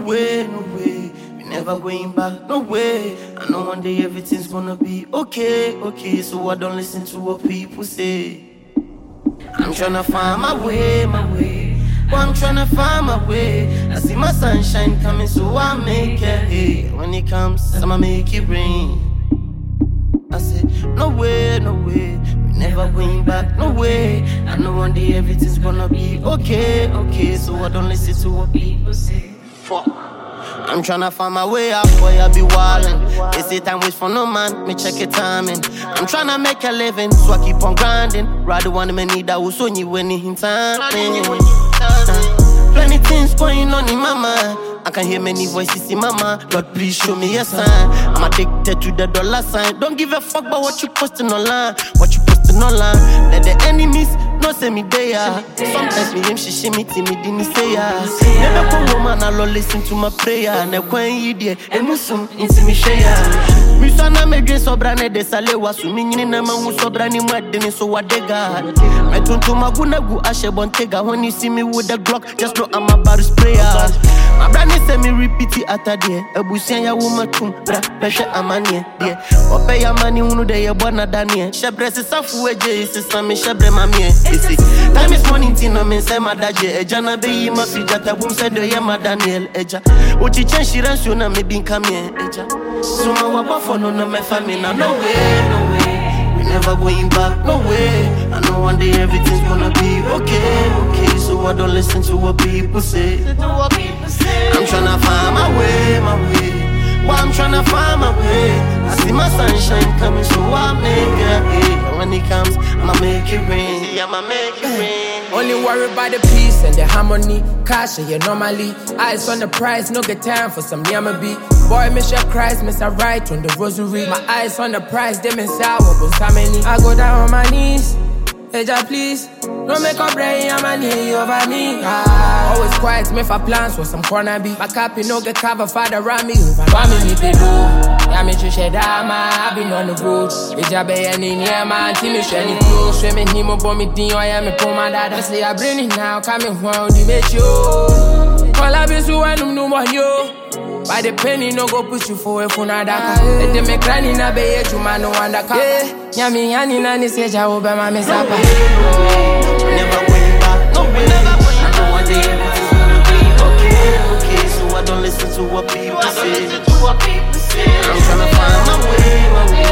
way, no way. We never going back, no way. I know one day everything's gonna be okay, okay. So I don't listen to what people say. I'm tryna find my way, my way. Oh, I'm tryna find my way. I see my sunshine coming, so I make it. Hey, when it comes, I'ma make it rain. I said, no way, no way. We never going back, no way. I know one day everything's gonna be okay, okay. So I don't listen to what people say. Fuck. I'm tryna find my way out, boy, I be wildin'. They say time waits for no man, me check it timing. I'm tryna make a living, so I keep on grinding. Rather want me need that was on you when in time. Plenty things going on in my mind. I can hear many voices in my mind. Lord, please show me a sign. I'm addicted to the dollar sign. Don't give a fuck about what you posting online. What you posting online. Let the enemies know say me there. Sometimes me him she me to me didn't say ya. Never come woman I love listen to my prayer. Ne kwen yidie emusum inti me share. Mi sana me dre sobra ne desale wasu mi nyini na mangu sobra ni mwadini so wadega. Me tuntu maguna gu ashe bontega. When you see me with the Glock, just know I'm about to spray ya. My brand say me repeat it after there. Ebusian ya woman tum bra peshe amanie there. Ope ya mani unu de ye bona danie. Shebre se safu eje isi sami shebre mamie. Isi time is morning tina me say madaje. Eja na be yi ma fijata boom say do ye ma Daniel eja. Uchi chen shiransu na me bin kamie eja. Suma wabafo no na me famina. No way, no way. We never going back, no way. I know one day everything's gonna be okay, okay. So I don't listen to what people say. I'm tryna find my way, my way. Well, I'm tryna find my way. I see my sunshine coming, so I make it. Hey, but when it comes, I'ma make it rain. Yeah, I'ma make it rain. Only worry about the peace and the harmony. Cash, yeah, normally. Eyes on the prize, no get time for some yammer beat. Boy, miss your Christ, miss I write on the rosary. My eyes on the prize, they miss out, but so many. I go down on my knees. Eja, please, don't make a brain, I'm a knee over me. Always quiet, me for plans for some corner beat. My copy no get cover, father around me. Family me pay do. Yeah, me to shed I've been on the road. Eja be any near man, see me shiny clothes. Swimming him up on me, Dino, I am a poor man. Dad, I say I bring it now, coming home, the make you. All I be so I no more you. By the penny, no go push you for a funadaka. Let them make cranny na be you man no undercover. Yami yani nani say jawo be my mesapa. Never going back, no way. I know one day everything's gonna be okay, okay. So I don't listen to what people say. I'm tryna find my way, my way.